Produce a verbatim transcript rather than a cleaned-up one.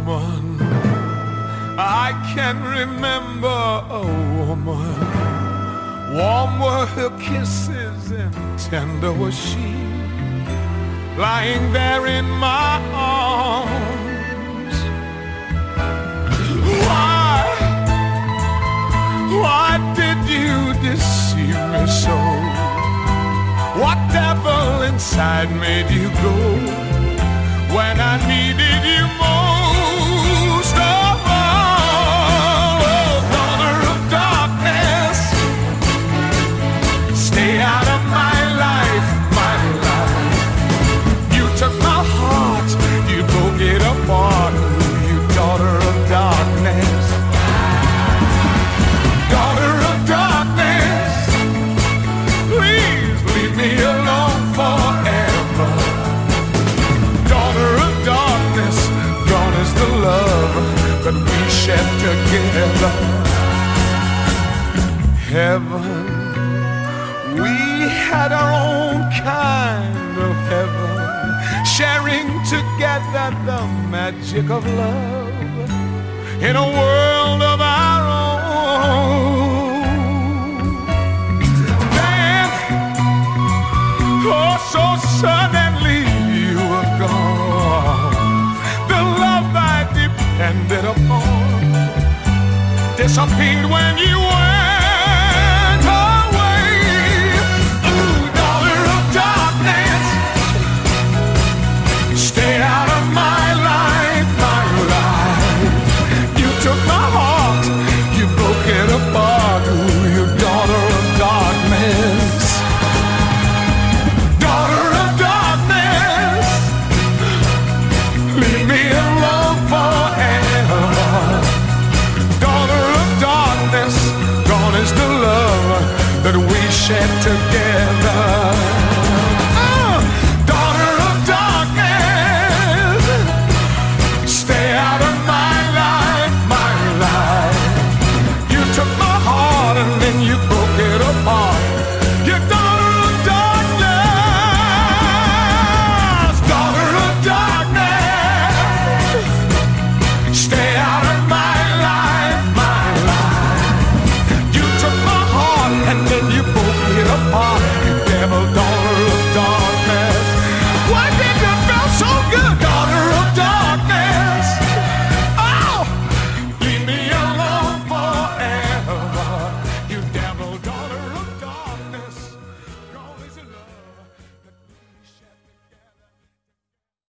woman. I can remember a woman. Warm were her kisses and tender was she, lying there in my arms. Why, why did you deceive me so? What devil inside made you go when I needed you most of all? Oh, daughter of darkness, stay out of my life, my life. You took my heart, you broke it apart, you daughter of darkness. Daughter of darkness, please leave me alone forever. Daughter of darkness, gone is the love that we shared together. Heaven, we had our own kind of heaven, sharing together the magic of love in a world of our own. Then, oh, so suddenly you were gone. The love I depended upon disappeared when you were